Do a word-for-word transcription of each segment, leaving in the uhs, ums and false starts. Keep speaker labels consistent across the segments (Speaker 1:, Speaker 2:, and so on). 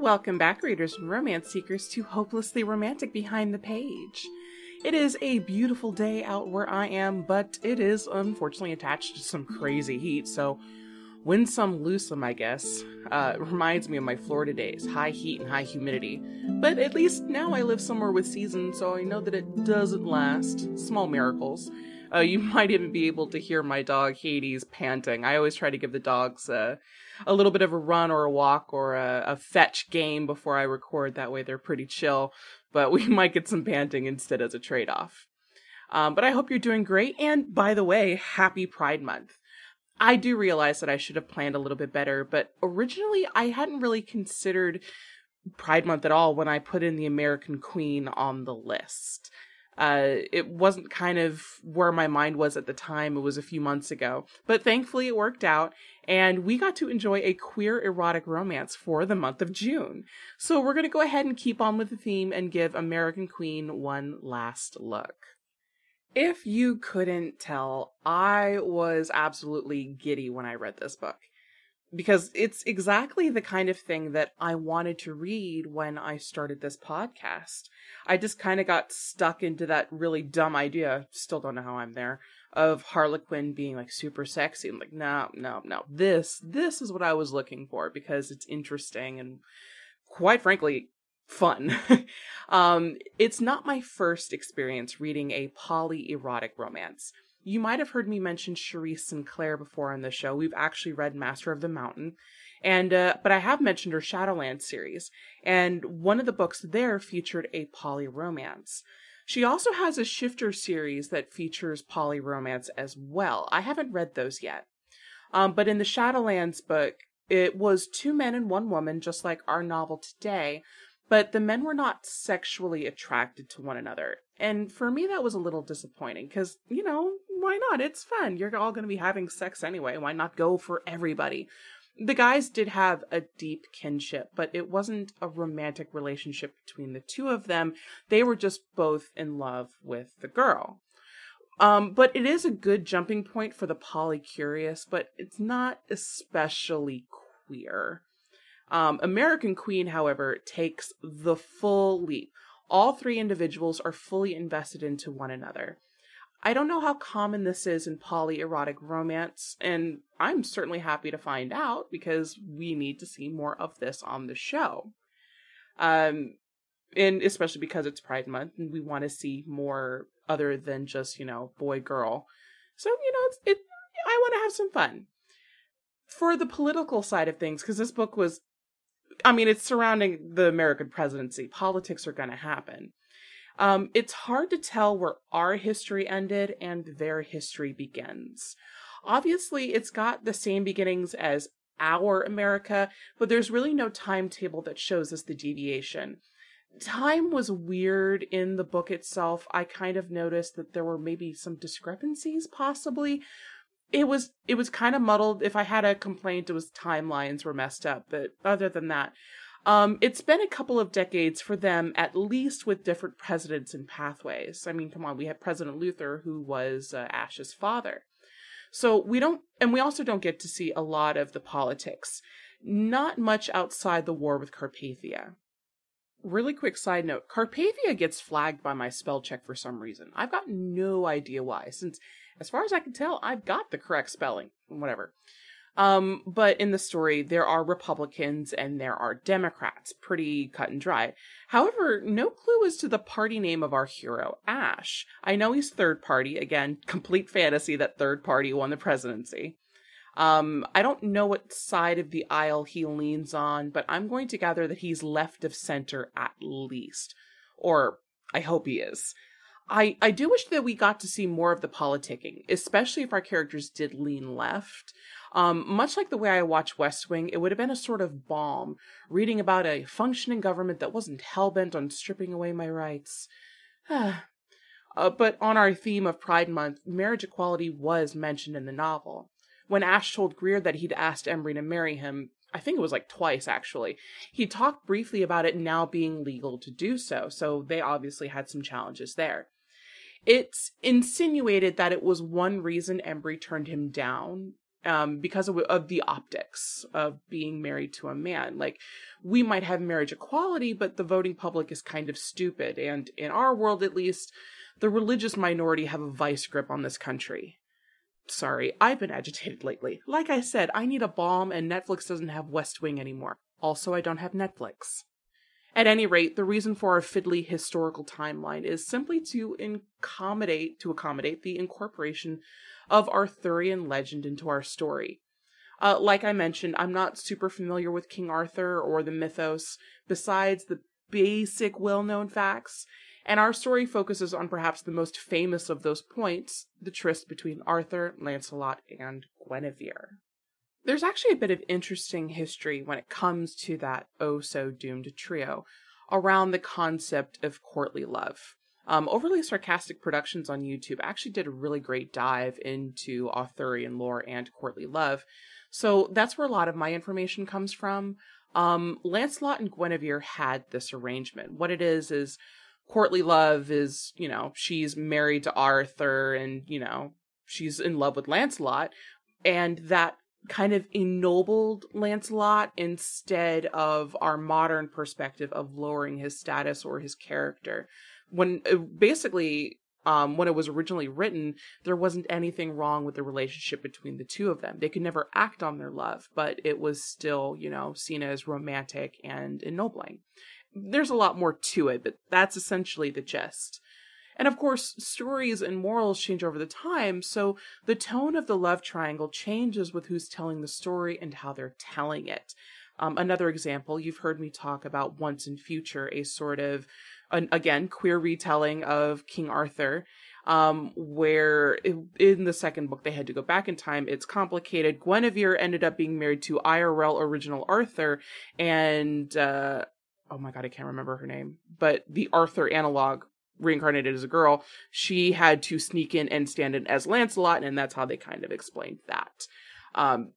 Speaker 1: Welcome back, readers and romance seekers, to Hopelessly Romantic Behind the Page. It is a beautiful day out where I am, but it is unfortunately attached to some crazy heat, so win some, lose some, I guess. Uh, it reminds me of my Florida days, high heat and high humidity. But at least now I live somewhere with seasons, so I know that it doesn't last. Small miracles. Uh, you might even be able to hear my dog Hades panting. I always try to give the dogs uh, a little bit of a run or a walk or a, a fetch game before I record. That way they're pretty chill, but we might get some panting instead as a trade-off. Um, but I hope you're doing great, and by the way, happy Pride Month. I do realize that I should have planned a little bit better, but originally I hadn't really considered Pride Month at all when I put in the American Queen on the list. Uh, it wasn't kind of where my mind was at the time. It was a few months ago, but thankfully it worked out, and we got to enjoy a queer erotic romance for the month of June. So we're going to go ahead and keep on with the theme and give American Queen one last look. If you couldn't tell, I was absolutely giddy when I read this book, because it's exactly the kind of thing that I wanted to read when I started this podcast. I just kind of got stuck into that really dumb idea, still don't know how I'm there, of Harlequin being like super sexy. I'm like, no, no, no, this, this is what I was looking for, because it's interesting and quite frankly, fun. um, it's not my first experience reading a poly-erotic romance. You might have heard me mention Cherise Sinclair before on the show. We've actually read Master of the Mountain, and uh, but I have mentioned her Shadowlands series, and one of the books there featured a poly-romance. She also has a Shifter series that features poly-romance as well. I haven't read those yet. Um, but in the Shadowlands book, it was two men and one woman, just like our novel today, but the men were not sexually attracted to one another. And for me, that was a little disappointing because, you know, why not? It's fun. You're all going to be having sex anyway. Why not go for everybody? The guys did have a deep kinship, but it wasn't a romantic relationship between the two of them. They were just both in love with the girl. Um, but it is a good jumping point for the poly-curious, but it's not especially queer. Um, American Queen, however, takes the full leap. All three individuals are fully invested into one another. I don't know how common this is in poly-erotic romance, and I'm certainly happy to find out because we need to see more of this on the show. Um, and especially because it's Pride Month and we want to see more other than just, you know, boy-girl. So, you know, it's, it, I want to have some fun. For the political side of things, because this book was I mean, it's surrounding the American presidency. Politics are going to happen. Um, it's hard to tell where our history ended and their history begins. Obviously, it's got the same beginnings as our America, but there's really no timetable that shows us the deviation. Time was weird in the book itself. I kind of noticed that there were maybe some discrepancies, possibly. It was it was kind of muddled. If I had a complaint, it was timelines were messed up. But other than that, um, it's been a couple of decades for them, at least with different presidents and pathways. I mean, come on, we had President Luther, who was uh, Ash's father. So we don't, and we also don't get to see a lot of the politics. Not much outside the war with Carpathia. Really quick side note, Carpathia gets flagged by my spell check for some reason. I've got no idea why, since as far as I can tell, I've got the correct spelling, whatever. Um, but in the story, there are Republicans and there are Democrats, pretty cut and dry. However, no clue as to the party name of our hero, Ash. I know he's third party, again, complete fantasy that third party won the presidency. Um, I don't know what side of the aisle he leans on, but I'm going to gather that he's left of center at least. Or I hope he is. I, I do wish that we got to see more of the politicking, especially if our characters did lean left. Um, much like the way I watch West Wing, it would have been a sort of balm, reading about a functioning government that wasn't hell-bent on stripping away my rights. uh, but on our theme of Pride Month, marriage equality was mentioned in the novel. When Ash told Greer that he'd asked Embry to marry him, I think it was like twice, actually, he talked briefly about it now being legal to do so, so they obviously had some challenges there. It's insinuated that it was one reason Embry turned him down, um, because of, of the optics of being married to a man. Like, we might have marriage equality, but the voting public is kind of stupid. And in our world, at least, the religious minority have a vice grip on this country. Sorry, I've been agitated lately. Like I said, I need a balm, and Netflix doesn't have West Wing anymore. Also, I don't have Netflix. At any rate, the reason for our fiddly historical timeline is simply to accommodate, to accommodate the incorporation of Arthurian legend into our story. Uh, like I mentioned, I'm not super familiar with King Arthur or the mythos, besides the basic well-known facts, and our story focuses on perhaps the most famous of those points, the tryst between Arthur, Lancelot, and Guinevere. There's actually a bit of interesting history when it comes to that oh-so-doomed trio around the concept of courtly love. Um, Overly Sarcastic Productions on YouTube actually did a really great dive into Arthurian lore and courtly love, so that's where a lot of my information comes from. Um, Lancelot and Guinevere had this arrangement. What it is is courtly love is, you know, she's married to Arthur and, you know, she's in love with Lancelot, and that kind of ennobled Lancelot instead of our modern perspective of lowering his status or his character. When basically, um, when it was originally written, there wasn't anything wrong with the relationship between the two of them. They could never act on their love, but it was still, you know, seen as romantic and ennobling. There's a lot more to it, but that's essentially the gist. And of course, stories and morals change over the time, so the tone of the love triangle changes with who's telling the story and how they're telling it. Um, another example, you've heard me talk about Once and Future, a sort of, an, again, queer retelling of King Arthur, um, where in the second book they had to go back in time. It's complicated. Guinevere ended up being married to I R L original Arthur, and, uh, oh my god, I can't remember her name, but the Arthur analog, reincarnated as a girl, she had to sneak in and stand in as Lancelot, and that's how they kind of explained that. Um,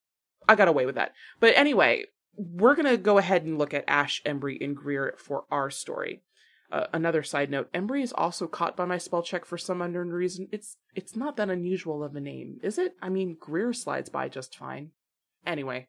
Speaker 1: I got away with that. But anyway, we're going to go ahead and look at Ash, Embry, and Greer for our story. Uh, another side note, Embry is also caught by my spell check for some unknown reason. It's it's not that unusual of a name, is it? I mean, Greer slides by just fine. Anyway,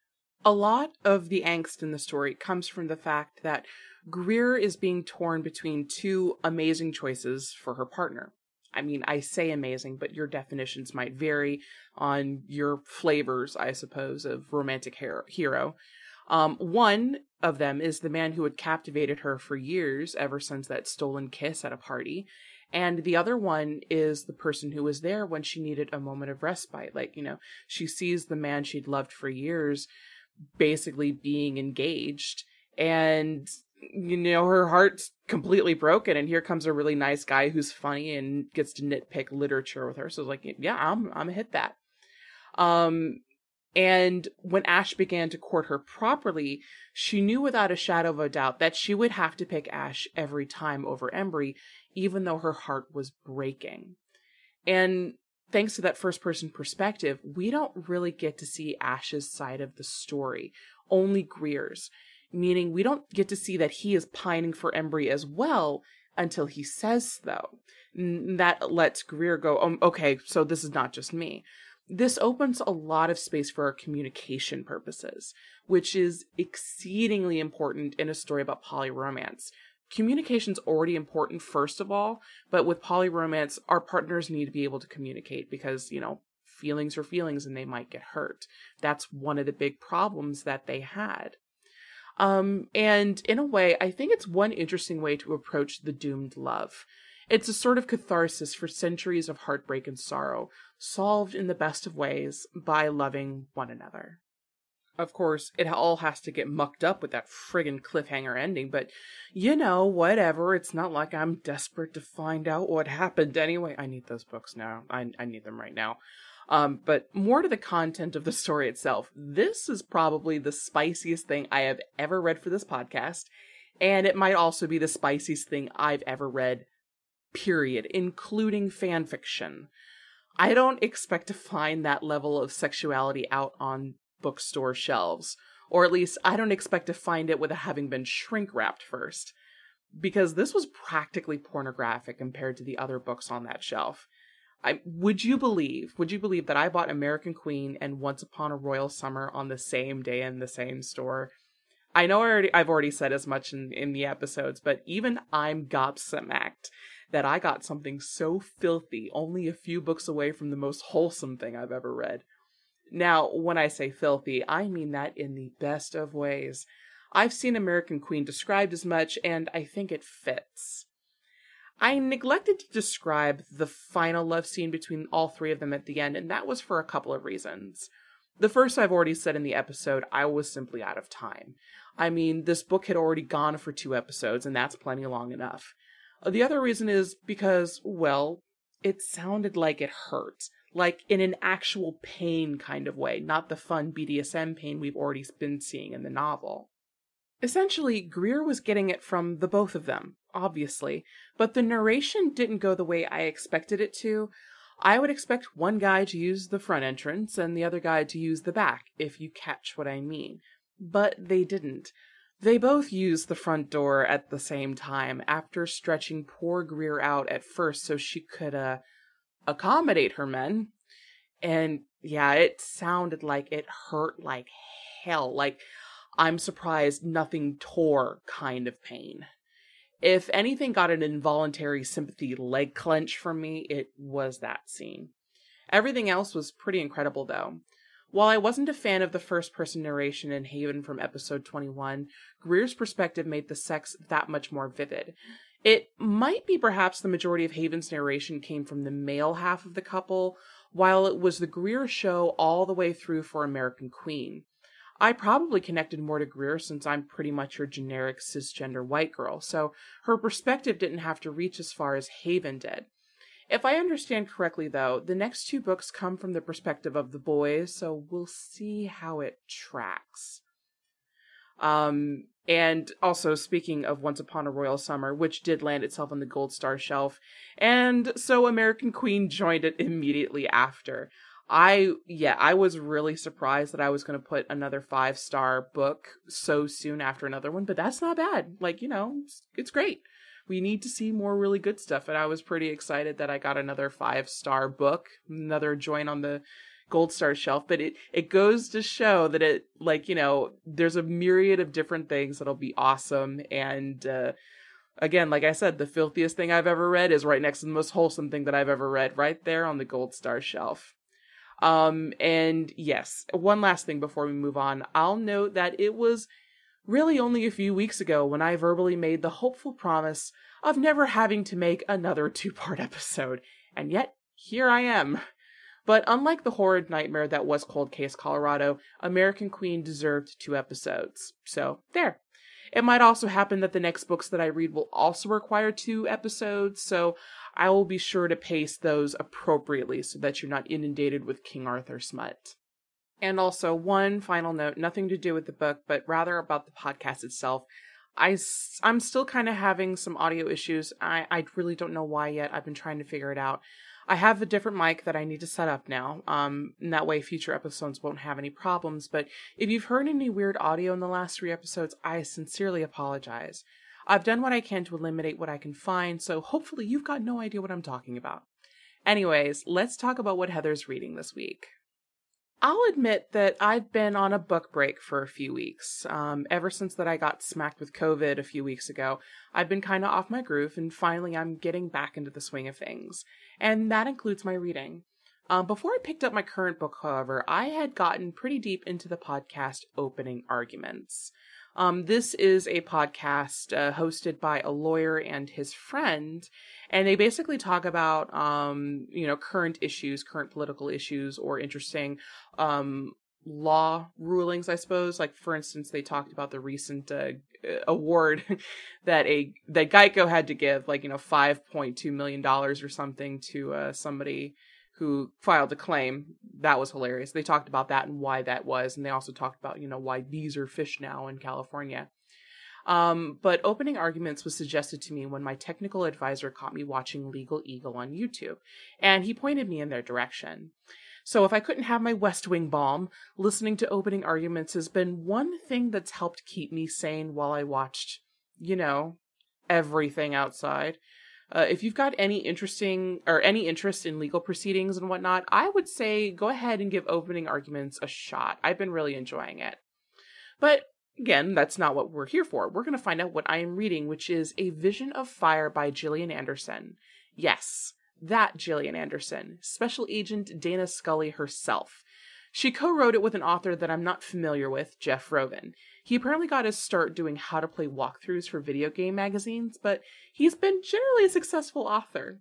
Speaker 1: a lot of the angst in the story comes from the fact that Greer is being torn between two amazing choices for her partner. I mean, I say amazing, but your definitions might vary on your flavors, I suppose, of romantic hero. Um, one of them is the man who had captivated her for years, ever since that stolen kiss at a party. And the other one is the person who was there when she needed a moment of respite. Like, you know, she sees the man she'd loved for years basically being engaged, and you know, her heart's completely broken, and here comes a really nice guy who's funny and gets to nitpick literature with her. So it's like, yeah, I'm I'm gonna hit that. Um, and when Ash began to court her properly, she knew without a shadow of a doubt that she would have to pick Ash every time over Embry, even though her heart was breaking. And thanks to that first-person perspective, we don't really get to see Ash's side of the story, only Greer's. Meaning we don't get to see that he is pining for Embry as well until he says so. That lets Greer go, oh, okay, so this is not just me. This opens a lot of space for our communication purposes, which is exceedingly important in a story about polyromance. Communication's already important, first of all, but with polyromance, our partners need to be able to communicate because, you know, feelings are feelings and they might get hurt. That's one of the big problems that they had. Um, and in a way, I think it's one interesting way to approach the doomed love. It's a sort of catharsis for centuries of heartbreak and sorrow, solved in the best of ways by loving one another. Of course, it all has to get mucked up with that friggin' cliffhanger ending, but, you know, whatever. It's not like I'm desperate to find out what happened anyway. I need those books now. I, I need them right now. Um, but more to the content of the story itself. This is probably the spiciest thing I have ever read for this podcast, and it might also be the spiciest thing I've ever read, period, including fan fiction. I don't expect to find that level of sexuality out on bookstore shelves, or at least I don't expect to find it without having been shrink-wrapped first, because this was practically pornographic compared to the other books on that shelf. I would you believe, would you believe that I bought American Queen and Once Upon a Royal Summer on the same day in the same store? I know I already, I've already said as much in, in the episodes, but even I'm gobsmacked that I got something so filthy only a few books away from the most wholesome thing I've ever read. Now, when I say filthy, I mean that in the best of ways. I've seen American Queen described as much, and I think it fits. I neglected to describe the final love scene between all three of them at the end, and that was for a couple of reasons. The first I've already said in the episode, I was simply out of time. I mean, this book had already gone for two episodes, and that's plenty long enough. The other reason is because, well, it sounded like it hurt. Like in an actual pain kind of way, not the fun B D S M pain we've already been seeing in the novel. Essentially, Greer was getting it from the both of them, obviously, but the narration didn't go the way I expected it to. I would expect one guy to use the front entrance and the other guy to use the back, if you catch what I mean. But they didn't. They both used the front door at the same time, after stretching poor Greer out at first so she could, uh, accommodate her men. And yeah, it sounded like it hurt like hell. Like, I'm surprised nothing tore kind of pain. If anything got an involuntary sympathy leg clench from me, it was that scene. Everything else was pretty incredible, though. While I wasn't a fan of the first-person narration in Haven from episode twenty-one, Greer's perspective made the sex that much more vivid. It might be perhaps the majority of Haven's narration came from the male half of the couple, while it was the Greer show all the way through for American Queen. I probably connected more to Greer since I'm pretty much your generic cisgender white girl, so her perspective didn't have to reach as far as Haven did. If I understand correctly, though, the next two books come from the perspective of the boys, so we'll see how it tracks. Um, and also, speaking of Once Upon a Royal Summer, which did land itself on the Gold Star shelf, and so American Queen joined it immediately after. I, yeah, I was really surprised that I was going to put another five-star book so soon after another one, but that's not bad. Like, you know, it's, it's great. We need to see more really good stuff, and I was pretty excited that I got another five-star book, another join on the Gold Star shelf, but it, it goes to show that it, like, you know, there's a myriad of different things that'll be awesome, and, uh, again, like I said, the filthiest thing I've ever read is right next to the most wholesome thing that I've ever read, right there on the Gold Star shelf. Um, and yes, one last thing before we move on, I'll note that it was really only a few weeks ago when I verbally made the hopeful promise of never having to make another two-part episode, and yet, here I am. But unlike the horrid nightmare that was Cold Case Colorado, American Queen deserved two episodes. So, there. It might also happen that the next books that I read will also require two episodes, so I will be sure to pace those appropriately so that you're not inundated with King Arthur smut. And also, one final note, nothing to do with the book, but rather about the podcast itself. I, I'm still kind of having some audio issues. I, I really don't know why yet. I've been trying to figure it out. I have a different mic that I need to set up now, um, and that way future episodes won't have any problems, but if you've heard any weird audio in the last three episodes, I sincerely apologize. I've done what I can to eliminate what I can find, so hopefully you've got no idea what I'm talking about. Anyways, let's talk about what Heather's reading this week. I'll admit that I've been on a book break for a few weeks. Um, ever since that I got smacked with COVID a few weeks ago, I've been kind of off my groove, and finally I'm getting back into the swing of things. And that includes my reading. Um, before I picked up my current book, however, I had gotten pretty deep into the podcast Opening Arguments. Um, this is a podcast uh, hosted by a lawyer and his friend, and they basically talk about, um, you know, current issues, current political issues, or interesting um, law rulings, I suppose. Like, for instance, they talked about the recent uh, award that a that Geico had to give, like, you know, five point two million dollars or something to uh, somebody who filed a claim. That was hilarious. They talked about that and why that was, and they also talked about, you know, why bees are fish now in California. Um, but Opening Arguments was suggested to me when my technical advisor caught me watching Legal Eagle on YouTube, and he pointed me in their direction. So if I couldn't have my West Wing balm, listening to Opening Arguments has been one thing that's helped keep me sane while I watched, you know, everything outside. Uh, if you've got any interesting or any interest in legal proceedings and whatnot, I would say go ahead and give Opening Arguments a shot. I've been really enjoying it. But again, that's not what we're here for. We're going to find out what I am reading, which is A Vision of Fire by Gillian Anderson. Yes, that Gillian Anderson, Special Agent Dana Scully herself. She co-wrote it with an author that I'm not familiar with, Jeff Rovin. He apparently got his start doing how to play walkthroughs for video game magazines, but he's been generally a successful author.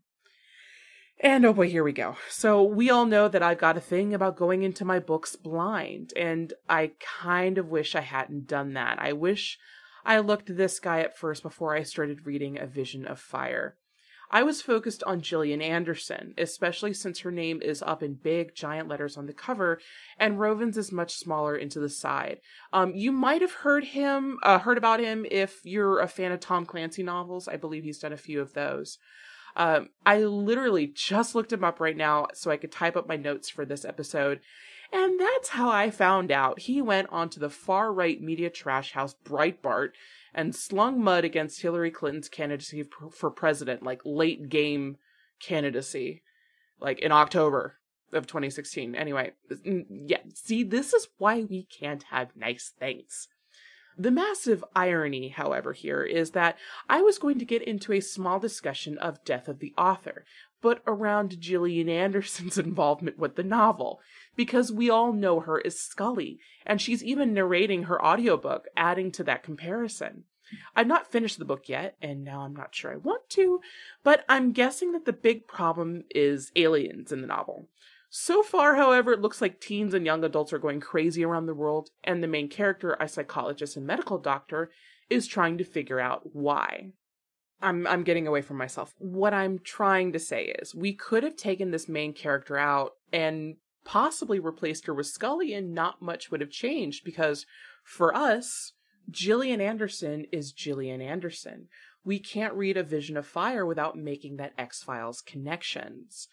Speaker 1: And oh boy, here we go. So we all know that I've got a thing about going into my books blind, and I kind of wish I hadn't done that. I wish I looked this guy up first before I started reading A Vision of Fire. I was focused on Gillian Anderson, especially since her name is up in big, giant letters on the cover, and Rovin's is much smaller into the side. Um, you might have heard him, uh, heard about him if you're a fan of Tom Clancy novels. I believe he's done a few of those. Um, I literally just looked him up right now so I could type up my notes for this episode, and that's how I found out he went onto the far-right media trash house Breitbart and slung mud against Hillary Clinton's candidacy for president, like late game candidacy, like in October of twenty sixteen. Anyway, yeah, see, this is why we can't have nice things. The massive irony, however, here is that I was going to get into a small discussion of Death of the Author, but around Gillian Anderson's involvement with the novel, because we all know her as Scully, and she's even narrating her audiobook, adding to that comparison. I've not finished the book yet, and now I'm not sure I want to, but I'm guessing that the big problem is aliens in the novel. So far, however, it looks like teens and young adults are going crazy around the world, and the main character, a psychologist and medical doctor, is trying to figure out why. I'm I'm getting away from myself. What I'm trying to say is, we could have taken this main character out and possibly replaced her with Scully, and not much would have changed, because for us, Gillian Anderson is Gillian Anderson. We can't read A Vision of Fire without making that X-Files connections.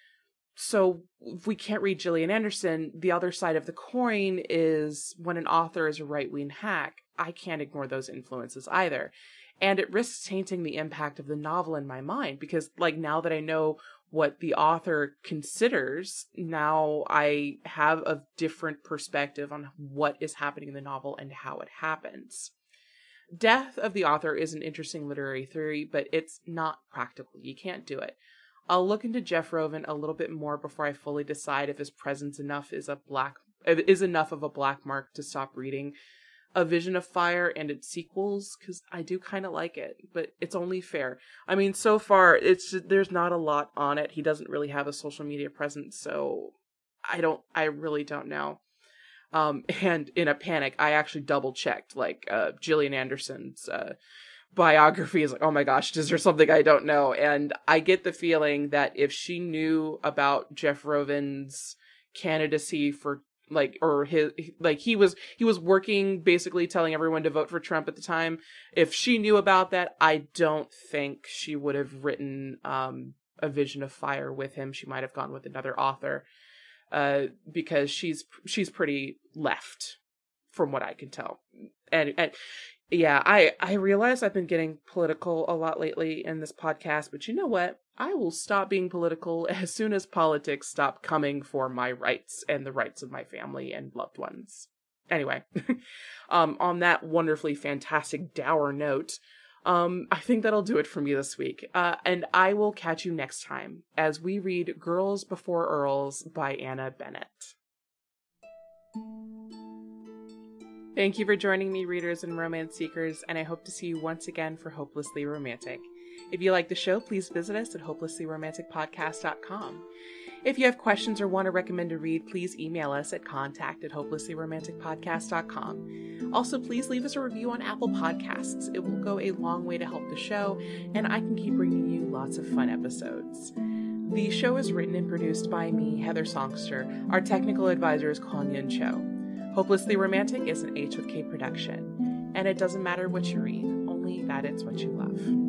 Speaker 1: So if we can't read Gillian Anderson, the other side of the coin is when an author is a right-wing hack, I can't ignore those influences either. And it risks tainting the impact of the novel in my mind, because like now that I know what the author considers, now I have a different perspective on what is happening in the novel and how it happens. Death of the Author is an interesting literary theory, but it's not practical. You can't do it. I'll look into Jeff Rovin a little bit more before I fully decide if his presence enough is a black is enough of a black mark to stop reading A Vision of Fire and its sequels, because I do kind of like it, but it's only fair. I mean, so far it's there's not a lot on it. He doesn't really have a social media presence, so I don't I really don't know. Um, and in a panic, I actually double checked like uh, Gillian Anderson's uh, biography is like, oh my gosh, is there something I don't know? And I get the feeling that if she knew about Jeff Rovin's candidacy for like, or his, like he was, he was working basically telling everyone to vote for Trump at the time. If she knew about that, I don't think she would have written um, A Vision of Fire with him. She might have gone with another author uh, because she's, she's pretty left from what I can tell. And, and yeah, I, I realize I've been getting political a lot lately in this podcast, but you know what? I will stop being political as soon as politics stop coming for my rights and the rights of my family and loved ones. Anyway, um, on that wonderfully fantastic dour note, um, I think that'll do it for me this week. Uh, and I will catch you next time as we read Girls Before Earls by Anna Bennett. Thank you for joining me, readers and romance seekers, and I hope to see you once again for Hopelessly Romantic. If you like the show, please visit us at hopelessly romantic podcast dot com. If you have questions or want to recommend a read, please email us at contact at hopelessly romantic podcast dot com. Also, please leave us a review on Apple Podcasts. It will go a long way to help the show, and I can keep bringing you lots of fun episodes. The show is written and produced by me, Heather Songster. Our technical advisor is Kwon Yun Cho. Hopelessly Romantic is an H with K production, and it doesn't matter what you read, only that it's what you love.